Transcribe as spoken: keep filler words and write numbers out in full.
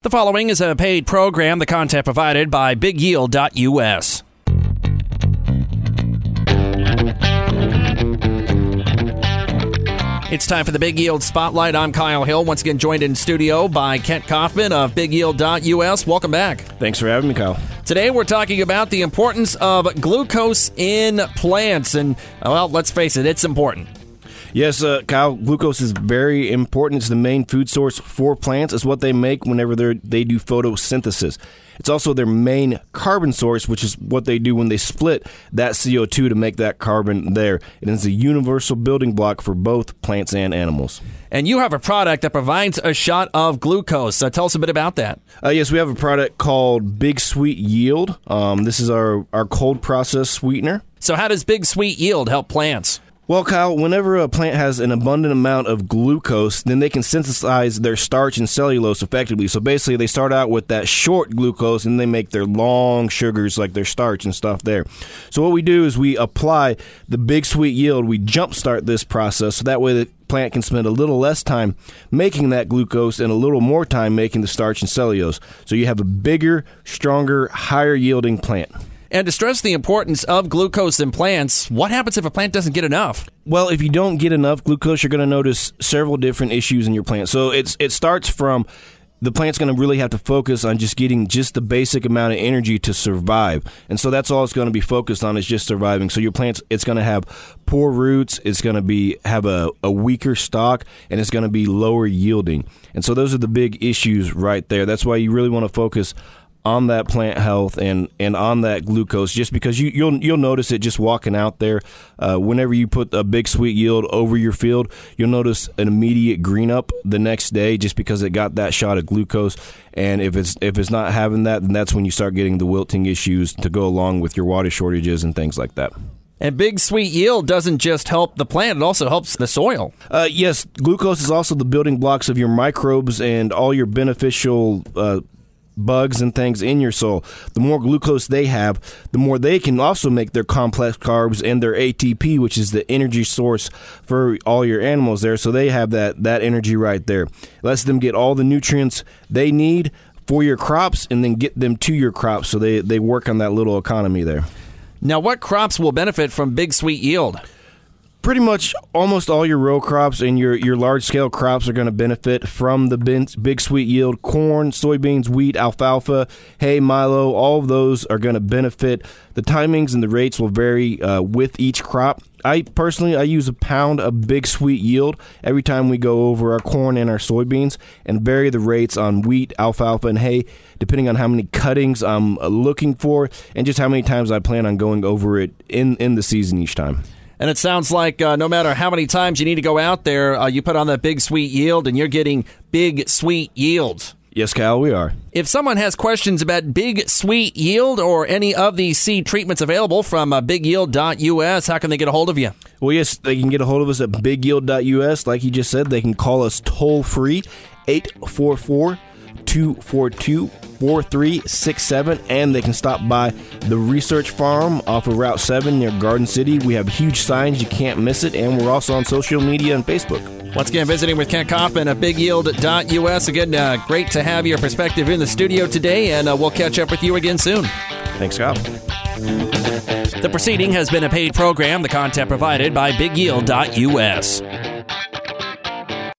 The following is a paid program, the content provided by big yield dot U S. It's time for the Big Yield Spotlight. I'm Kyle Hill, once again joined in studio by Kent Kaufman of big yield dot U S. Welcome back. Thanks for having me, Kyle. Today we're talking about the importance of glucose in plants. And, well, let's face it, it's important. Yes, uh, Kyle, glucose is very important. It's the main food source for plants. It's what they make whenever they they do photosynthesis. It's also their main carbon source, which is what they do when they split that C O two to make that carbon there. It is a universal building block for both plants and animals. And you have a product that provides a shot of glucose. So tell us a bit about that. Uh, yes, we have a product called Big Sweet Yield. Um, this is our, our cold process sweetener. So how does Big Sweet Yield help plants? Well, Kyle, whenever a plant has an abundant amount of glucose, then they can synthesize their starch and cellulose effectively. So basically, they start out with that short glucose, and they make their long sugars like their starch and stuff there. So what we do is we apply the Big Sweet Yield. We jumpstart this process so that way the plant can spend a little less time making that glucose and a little more time making the starch and cellulose. So you have a bigger, stronger, higher yielding plant. And to stress the importance of glucose in plants, what happens if a plant doesn't get enough? Well, if you don't get enough glucose, you're going to notice several different issues in your plant. So it's it starts from the plant's going to really have to focus on just getting just the basic amount of energy to survive. And so that's all it's going to be focused on is just surviving. So your plant's, it's going to have poor roots, it's going to be have a, a weaker stalk, and it's going to be lower yielding. And so those are the big issues right there. That's why you really want to focus on that plant health and, and on that glucose, just because you, you'll you'll notice it just walking out there. Uh, whenever you put a Big Sweet Yield over your field, you'll notice an immediate green up the next day just because it got that shot of glucose. And if it's if it's not having that, then that's when you start getting the wilting issues to go along with your water shortages and things like that. And Big Sweet Yield doesn't just help the plant, it also helps the soil. Uh, yes, glucose is also the building blocks of your microbes and all your beneficial uh bugs and things in your soil. The more glucose they have, the more they can also make their complex carbs and their A T P, which is the energy source for all your animals there. So they have that that energy right there. It lets them get all the nutrients they need for your crops and then get them to your crops. So they, they work on that little economy there. Now, what crops will benefit from Big Sweet Yield? Pretty much almost all your row crops and your, your large-scale crops are going to benefit from the Big Sweet Yield. Corn, soybeans, wheat, alfalfa, hay, milo, all of those are going to benefit. The timings and the rates will vary uh, with each crop. I personally, I use a pound of Big Sweet Yield every time we go over our corn and our soybeans and vary the rates on wheat, alfalfa, and hay, depending on how many cuttings I'm looking for and just how many times I plan on going over it in, in the season each time. And it sounds like uh, no matter how many times you need to go out there, uh, you put on that Big Sweet Yield and you're getting Big Sweet Yields. Yes, Cal, we are. If someone has questions about Big Sweet Yield or any of the seed treatments available from uh, big yield dot U S, how can they get a hold of you? Well, yes, they can get a hold of us at big yield dot U S. Like you just said, they can call us toll-free, eight four four, two four two, four three six seven, and they can stop by the Research Farm off of Route seven near Garden City. We have huge signs, you can't miss it, and we're also on social media and Facebook. Once again, visiting with Kent Kaufman at big yield dot U S. Again, uh, great to have your perspective in the studio today, and uh, we'll catch up with you again soon. Thanks, Scott. The proceeding has been a paid program, the content provided by big yield dot U S.